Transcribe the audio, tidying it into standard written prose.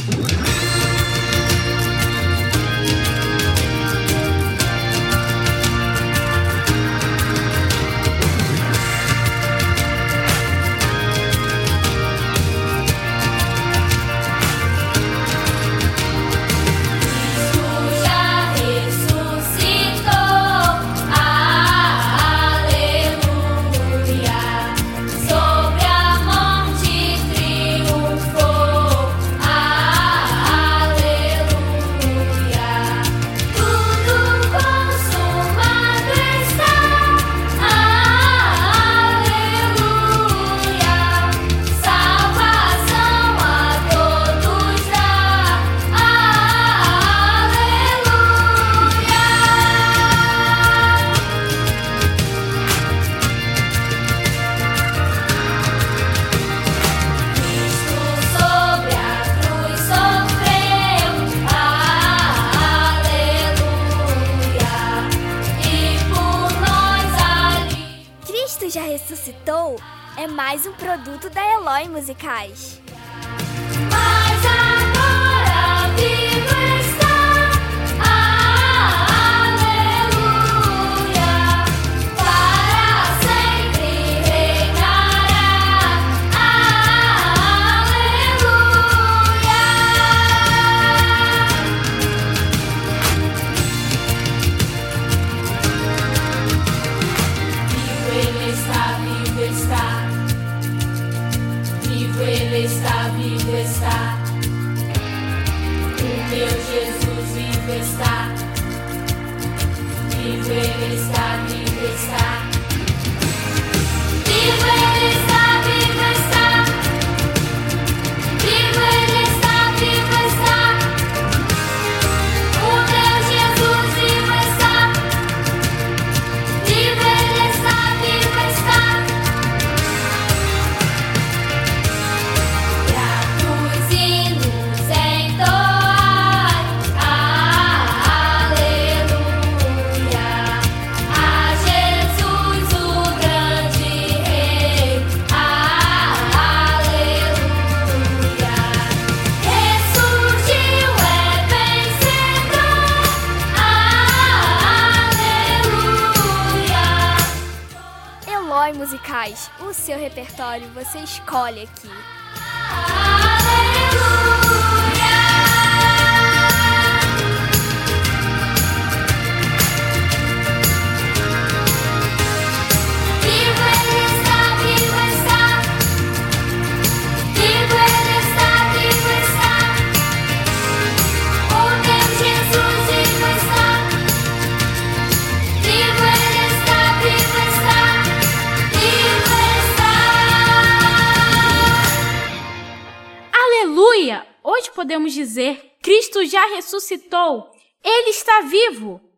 Já Ressuscitou é mais um produto da Eloy Musicais. Mas agora vivo está, aleluia, para sempre reinará, aleluia. Vivo Ele está, vivo está. O meu Jesus vivo está. Vivo Ele está, vivo está. Vivo Ele está, vivo está. Vivo Ele está, vivo está. O meu Jesus vivo está. Vivo Ele está, vivo está. Eloy Musicais, o seu repertório você escolhe aqui. Hoje podemos dizer: Cristo já ressuscitou, Ele está vivo.